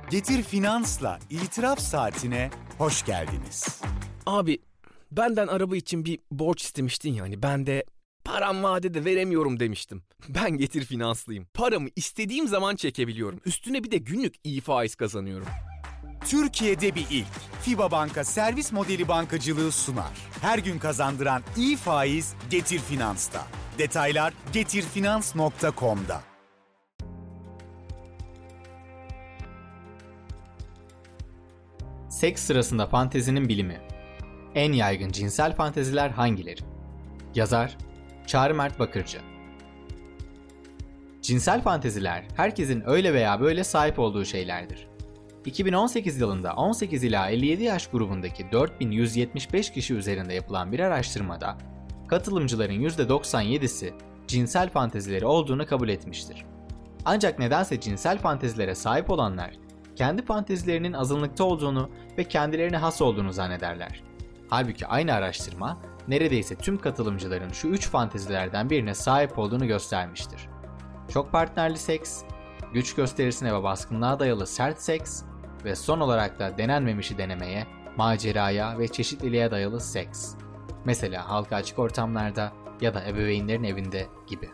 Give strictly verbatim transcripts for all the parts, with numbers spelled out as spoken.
Getir Finans'la İtiraf Saatine hoş geldiniz. Abi benden araba için bir borç istemiştin ya, hani ben de param vadede veremiyorum demiştim. Ben Getir Finanslıyım. Paramı istediğim zaman çekebiliyorum. Üstüne bir de günlük iyi faiz kazanıyorum. Türkiye'de bir ilk. FİBA Banka servis modeli bankacılığı sunar. Her gün kazandıran iyi faiz Getir Finans'ta. Detaylar getirfinans nokta com'da. Seks sırasında fantezinin bilimi. En yaygın cinsel fanteziler hangileri? Yazar Çağrı Mert Bakırcı. Cinsel fanteziler herkesin öyle veya böyle sahip olduğu şeylerdir. iki bin on sekiz yılında on sekiz ila elli yedi yaş grubundaki dört bin yüz yetmiş beş kişi üzerinde yapılan bir araştırmada katılımcıların yüzde doksan yedisi cinsel fantezileri olduğunu kabul etmiştir. Ancak nedense cinsel fantezilere sahip olanlar kendi fantezilerinin azınlıkta olduğunu ve kendilerine has olduğunu zannederler. Halbuki aynı araştırma neredeyse tüm katılımcıların şu üç fantezilerden birine sahip olduğunu göstermiştir. Çok partnerli seks, güç gösterisine ve baskınlığa dayalı sert seks ve son olarak da denenmemişi denemeye, maceraya ve çeşitliliğe dayalı seks. Mesela halka açık ortamlarda ya da ebeveynlerin evinde gibi.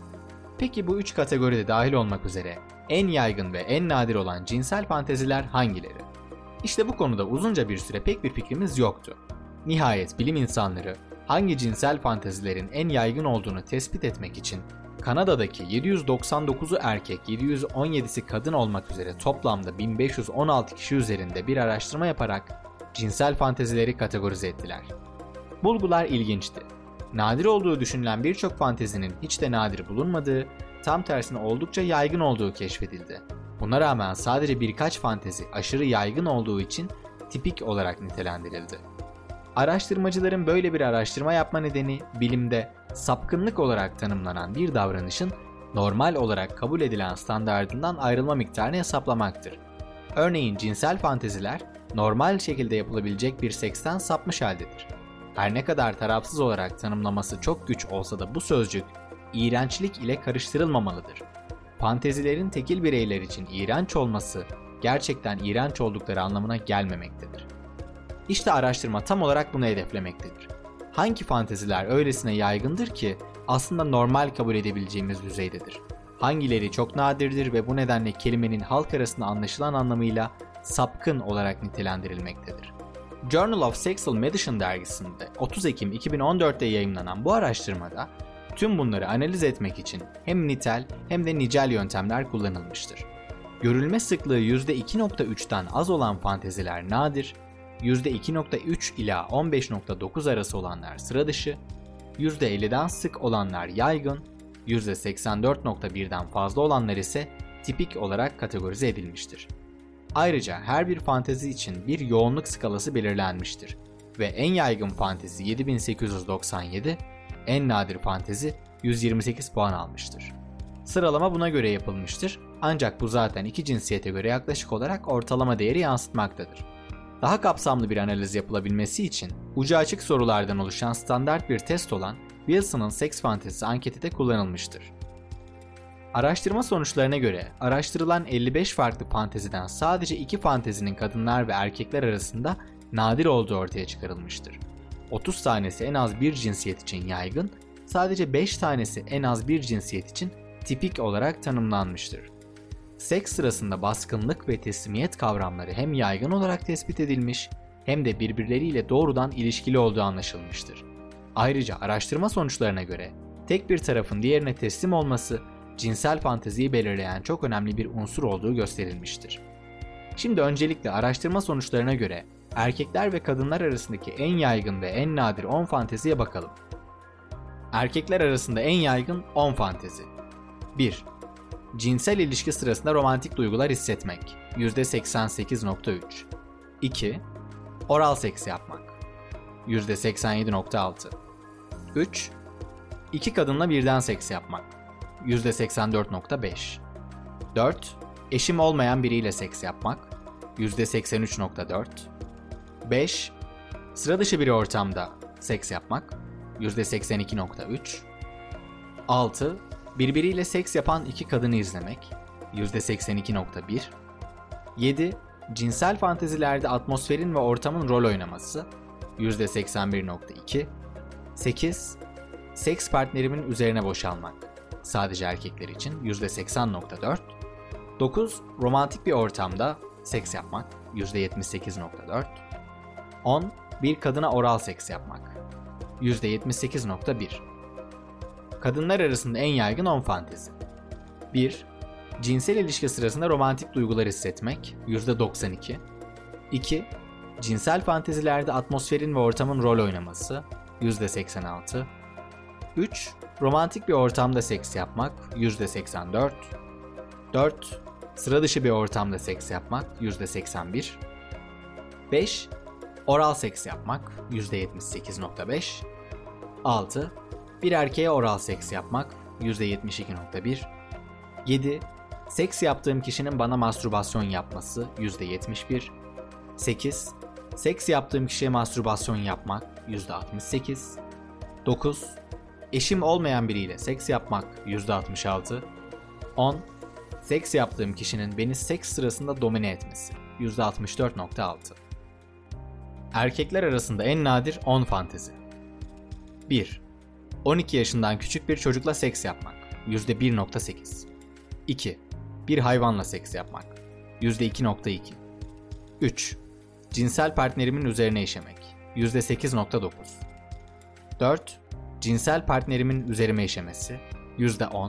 Peki bu üç kategoride dahil olmak üzere en yaygın ve en nadir olan cinsel fanteziler hangileri? İşte bu konuda uzunca bir süre pek bir fikrimiz yoktu. Nihayet bilim insanları hangi cinsel fantezilerin en yaygın olduğunu tespit etmek için Kanada'daki yedi yüz doksan dokuzu erkek, yedi yüz on yedisi kadın olmak üzere toplamda bin beş yüz on altı kişi üzerinde bir araştırma yaparak cinsel fantezileri kategorize ettiler. Bulgular ilginçti. Nadir olduğu düşünülen birçok fantezinin hiç de nadir bulunmadığı, tam tersine oldukça yaygın olduğu keşfedildi. Buna rağmen sadece birkaç fantezi aşırı yaygın olduğu için tipik olarak nitelendirildi. Araştırmacıların böyle bir araştırma yapma nedeni bilimde sapkınlık olarak tanımlanan bir davranışın normal olarak kabul edilen standardından ayrılma miktarını hesaplamaktır. Örneğin cinsel fanteziler normal şekilde yapılabilecek bir seksten sapmış haldedir. Her ne kadar tarafsız olarak tanımlaması çok güç olsa da bu sözcük iğrençlik ile karıştırılmamalıdır. Fantezilerin tekil bireyler için iğrenç olması gerçekten iğrenç oldukları anlamına gelmemektedir. İşte araştırma tam olarak bunu hedeflemektedir. Hangi fanteziler öylesine yaygındır ki aslında normal kabul edebileceğimiz düzeydedir? Hangileri çok nadirdir ve bu nedenle kelimenin halk arasında anlaşılan anlamıyla sapkın olarak nitelendirilmektedir? Journal of Sexual Medicine dergisinde otuz Ekim iki bin on dört'te yayımlanan bu araştırmada tüm bunları analiz etmek için hem nitel hem de nicel yöntemler kullanılmıştır. Görülme sıklığı yüzde iki nokta üç'ten az olan fanteziler nadir, yüzde iki nokta üç ila on beş nokta dokuz arası olanlar sıra dışı, yüzde elli'den sık olanlar yaygın, yüzde seksen dört nokta bir'den fazla olanlar ise tipik olarak kategorize edilmiştir. Ayrıca her bir fantezi için bir yoğunluk skalası belirlenmiştir ve en yaygın fantezi yedi bin sekiz yüz doksan yedi, en nadir fantezi yüz yirmi sekiz puan almıştır. Sıralama buna göre yapılmıştır ancak bu zaten iki cinsiyete göre yaklaşık olarak ortalama değeri yansıtmaktadır. Daha kapsamlı bir analiz yapılabilmesi için ucu açık sorulardan oluşan standart bir test olan Wilson'ın seks fantezisi anketi de kullanılmıştır. Araştırma sonuçlarına göre araştırılan elli beş farklı fanteziden sadece iki fantezinin kadınlar ve erkekler arasında nadir olduğu ortaya çıkarılmıştır. otuz tanesi en az bir cinsiyet için yaygın, sadece beş tanesi en az bir cinsiyet için tipik olarak tanımlanmıştır. Seks sırasında baskınlık ve teslimiyet kavramları hem yaygın olarak tespit edilmiş hem de birbirleriyle doğrudan ilişkili olduğu anlaşılmıştır. Ayrıca araştırma sonuçlarına göre tek bir tarafın diğerine teslim olması cinsel fanteziyi belirleyen çok önemli bir unsur olduğu gösterilmiştir. Şimdi öncelikle araştırma sonuçlarına göre erkekler ve kadınlar arasındaki en yaygın ve en nadir on fanteziye bakalım. Erkekler arasında en yaygın on fantezi. bir. Cinsel ilişki sırasında romantik duygular hissetmek yüzde seksen sekiz nokta üç. iki. Oral seks yapmak yüzde seksen yedi nokta altı. üç. İki kadınla birden seks yapmak yüzde seksen dört nokta beş. dört. Eşim olmayan biriyle seks yapmak yüzde seksen üç nokta dört. beş. Sıra dışı bir ortamda seks yapmak yüzde seksen iki nokta üç. altı. Birbiriyle seks yapan iki kadını izlemek yüzde seksen iki nokta bir. yedi. Cinsel fantezilerde atmosferin ve ortamın rol oynaması yüzde seksen bir nokta iki. sekiz. Seks partnerimin üzerine boşalmak sadece erkekler için yüzde seksen nokta dört. dokuz. Romantik bir ortamda seks yapmak yüzde yetmiş sekiz nokta dört. on. Bir kadına oral seks yapmak yüzde yetmiş sekiz nokta bir. Kadınlar arasında en yaygın on fantezi. bir. Cinsel ilişki sırasında romantik duygular hissetmek yüzde doksan iki. iki. Cinsel fantezilerde atmosferin ve ortamın rol oynaması yüzde seksen altı. üç. Romantik bir ortamda seks yapmak yüzde seksen dört. dört. Sıra dışı bir ortamda seks yapmak yüzde seksen bir. beş. Oral seks yapmak yüzde yetmiş sekiz nokta beş. altı. Bir erkeğe oral seks yapmak yüzde yetmiş iki nokta bir. yedi. Seks yaptığım kişinin bana mastürbasyon yapması yüzde yetmiş bir. sekiz. Seks yaptığım kişiye mastürbasyon yapmak yüzde altmış sekiz. dokuz. Eşim olmayan biriyle seks yapmak yüzde altmış altı. on. Seks yaptığım kişinin beni seks sırasında domine etmesi yüzde altmış dört nokta altı. Erkekler arasında en nadir on fantezi. bir. on iki yaşından küçük bir çocukla seks yapmak yüzde bir nokta sekiz. iki. Bir hayvanla seks yapmak yüzde iki nokta iki. üç. Cinsel partnerimin üzerine işemek yüzde sekiz nokta dokuz. dört. Cinsel partnerimin üzerime işemesi yüzde on.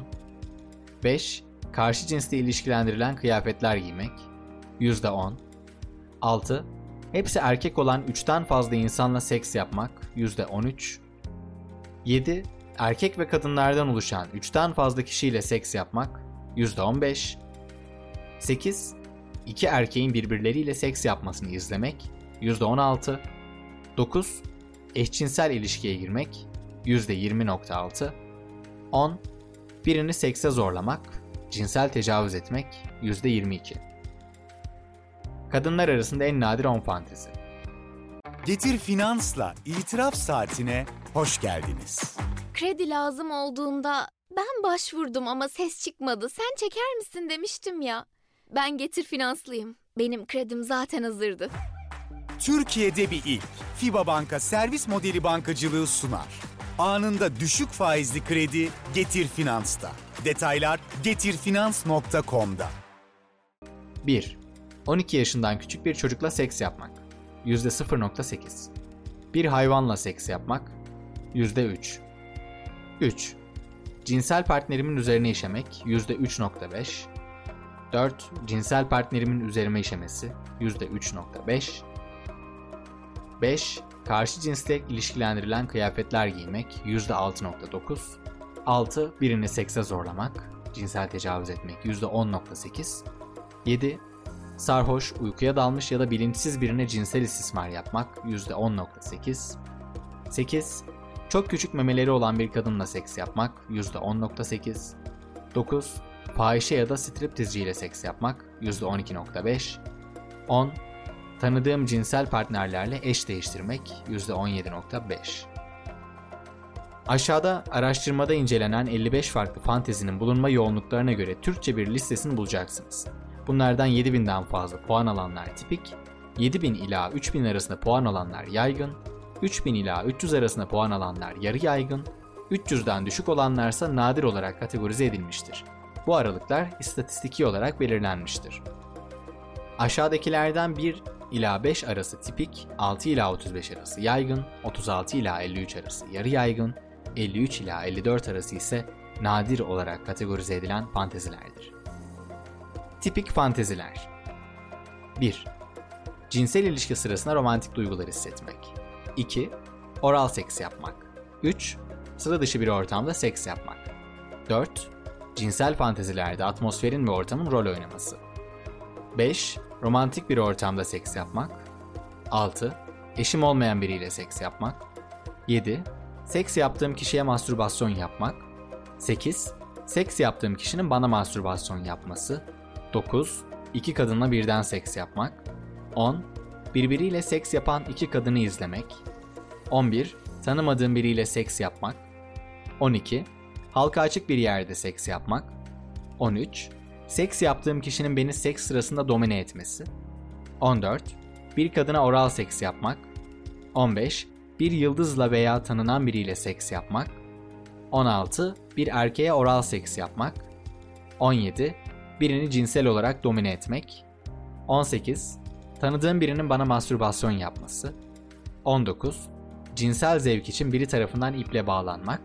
beş. Karşı cinsle ilişkilendirilen kıyafetler giymek yüzde on. altı. Hepsi erkek olan üçten fazla insanla seks yapmak yüzde on üç. yedi. Erkek ve kadınlardan oluşan üçten fazla kişiyle seks yapmak yüzde on beş. sekiz. İki erkeğin birbirleriyle seks yapmasını izlemek yüzde on altı. dokuz. Eşcinsel ilişkiye girmek yüzde yirmi nokta altı. on. Birini sekse zorlamak, cinsel tecavüz etmek yüzde yirmi iki. Kadınlar arasında en nadir on fantezi. Getir Finans'la itiraf saatine hoş geldiniz. Kredi lazım olduğunda ben başvurdum ama ses çıkmadı. Sen çeker misin demiştim ya. Ben Getir Finanslıyım. Benim kredim zaten hazırdı. Türkiye'de bir ilk. FIBA Banka servis modeli bankacılığı sunar. Anında düşük faizli kredi Getir Finans'ta. Detaylar getirfinans nokta com'da. bir. on iki yaşından küçük bir çocukla seks yapmak yüzde sıfır nokta sekiz. Bir hayvanla seks yapmak yüzde üç. üç. Cinsel partnerimin üzerine işemek yüzde üç nokta beş. dört. Cinsel partnerimin üzerime işemesi yüzde üç nokta beş. beş. Karşı cinsle ilişkilendirilen kıyafetler giymek yüzde altı nokta dokuz. altı. Birini sekse zorlamak, cinsel tecavüz etmek yüzde on nokta sekiz. yedi. Sarhoş, uykuya dalmış ya da bilinçsiz birine cinsel istismar yapmak yüzde on nokta sekiz. sekiz. Çok küçük memeleri olan bir kadınla seks yapmak yüzde on nokta sekiz. dokuz. Fahişe ya da striptizciyle seks yapmak yüzde on iki nokta beş. on. Tanıdığım cinsel partnerlerle eş değiştirmek yüzde on yedi nokta beş. Aşağıda araştırmada incelenen elli beş farklı fantezinin bulunma yoğunluklarına göre Türkçe bir listesini bulacaksınız. Bunlardan yedi binden fazla puan alanlar tipik, yedi bin ila üç bin arasında puan alanlar yaygın, üç bin ila üç yüz arasında puan alanlar yarı yaygın, üç yüzden düşük olanlarsa nadir olarak kategorize edilmiştir. Bu aralıklar istatistiki olarak belirlenmiştir. Aşağıdakilerden bir ila beş arası tipik, altı ila otuz beş arası yaygın, otuz altı ila elli üç arası yarı yaygın, elli üç ila elli dört arası ise nadir olarak kategorize edilen fantezilerdir. Tipik fanteziler. bir. Cinsel ilişki sırasında romantik duygular hissetmek. iki. Oral seks yapmak. üç. Sıra dışı bir ortamda seks yapmak. dört. Cinsel fantezilerde atmosferin ve ortamın rol oynaması. beş. Romantik bir ortamda seks yapmak. altı. Eşim olmayan biriyle seks yapmak. yedi. Seks yaptığım kişiye mastürbasyon yapmak. sekiz. Seks yaptığım kişinin bana mastürbasyon yapması. dokuz. İki kadınla birden seks yapmak. on. Birbiriyle seks yapan iki kadını izlemek. on bir. Tanımadığım biriyle seks yapmak. on iki. Halka açık bir yerde seks yapmak. on üç. Seks yaptığım kişinin beni seks sırasında domine etmesi. on dört. Bir kadına oral seks yapmak. on beş. Bir yıldızla veya tanınan biriyle seks yapmak. on altı. Bir erkeğe oral seks yapmak. on yedi. Birini cinsel olarak domine etmek. on sekiz. Tanıdığım birinin bana mastürbasyon yapması. on dokuz. Cinsel zevk için biri tarafından iple bağlanmak.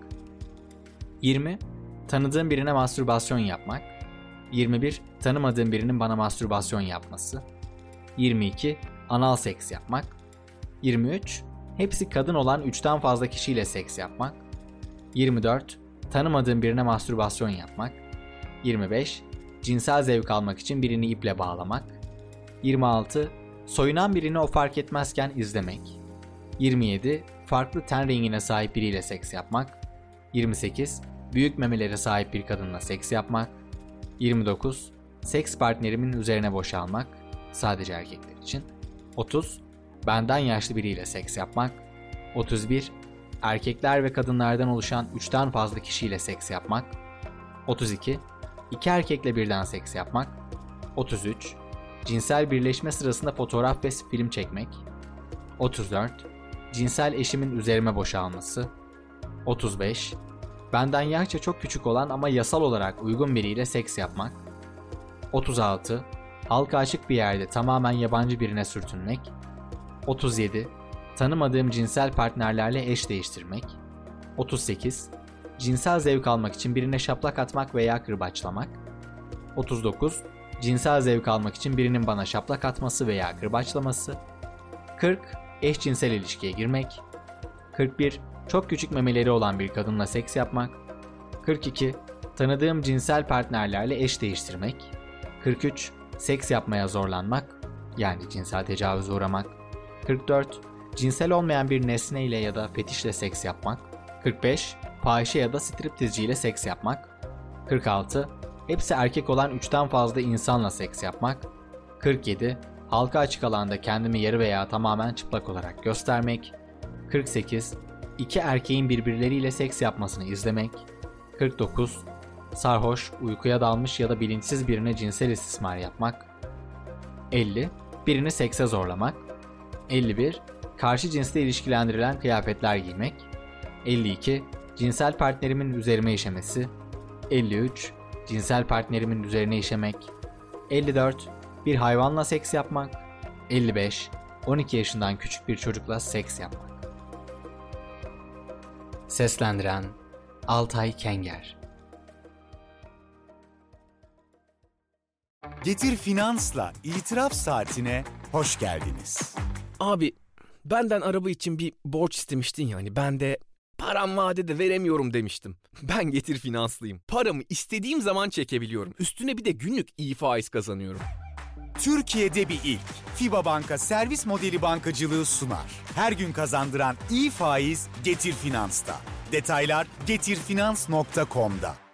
yirmi. Tanıdığım birine mastürbasyon yapmak. yirmi bir. Tanımadığım birinin bana mastürbasyon yapması. yirmi iki. Anal seks yapmak. yirmi üç. Hepsi kadın olan üçten fazla kişiyle seks yapmak. yirmi dört. Tanımadığım birine mastürbasyon yapmak. yirmi beş. Cinsel zevk almak için birini iple bağlamak. yirmi altı. Soyunan birini o fark etmezken izlemek. yirmi yedi. Farklı ten rengine sahip biriyle seks yapmak. yirmi sekiz. Büyük memelere sahip bir kadınla seks yapmak. yirmi dokuz. Seks partnerimin üzerine boşalmak. Sadece erkekler için. otuz. Benden yaşlı biriyle seks yapmak. otuz bir. Erkekler ve kadınlardan oluşan üçten fazla kişiyle seks yapmak. otuz iki. İki erkekle birden seks yapmak. otuz üç. Cinsel birleşme sırasında fotoğraf ve film çekmek. otuz dört. Cinsel eşimin üzerime boşalması. otuz beş. Benden yaşça çok küçük olan ama yasal olarak uygun biriyle seks yapmak. otuz altı. Halka açık bir yerde tamamen yabancı birine sürtünmek. otuz yedi. Tanımadığım cinsel partnerlerle eş değiştirmek. otuz sekiz. Cinsel zevk almak için birine şaplak atmak veya kırbaçlamak. otuz dokuz. Cinsel zevk almak için birinin bana şaplak atması veya kırbaçlaması. kırk. Eşcinsel ilişkiye girmek. kırk bir. Çok küçük memeleri olan bir kadınla seks yapmak. kırk iki. Tanıdığım cinsel partnerlerle eş değiştirmek. kırk üç. Seks yapmaya zorlanmak, yani cinsel tecavüze uğramak. kırk dört. Cinsel olmayan bir nesneyle ya da fetişle seks yapmak. kırk beş. Fahişe ya da striptizciyle seks yapmak. kırk altı. Hepsi erkek olan üçten fazla insanla seks yapmak. kırk yedi. Halka açık alanda kendimi yarı veya tamamen çıplak olarak göstermek. kırk sekiz. İki erkeğin birbirleriyle seks yapmasını izlemek. kırk dokuz. Sarhoş, uykuya dalmış ya da bilinçsiz birine cinsel istismar yapmak. elli. Birini sekse zorlamak. elli bir. Karşı cinsle ilişkilendirilen kıyafetler giymek. elli iki. Cinsel partnerimin üzerime işemesi. elli üç. Cinsel partnerimin üzerine işemek. elli dört. Bir hayvanla seks yapmak. elli beş. on iki yaşından küçük bir çocukla seks yapmak. Seslendiren Altay Kenger. Getir Finans'la İtiraf Saatine hoş geldiniz. Abi benden araba için bir borç istemiştin yani. Ben de param vadede veremiyorum demiştim. Ben Getir Finanslıyım. Paramı istediğim zaman çekebiliyorum. Üstüne bir de günlük iyi faiz kazanıyorum. Türkiye'de bir ilk. FIBA Banka servis modeli bankacılığı sunar. Her gün kazandıran iyi faiz Getir Finans'ta. Detaylar getir finans nokta com'da.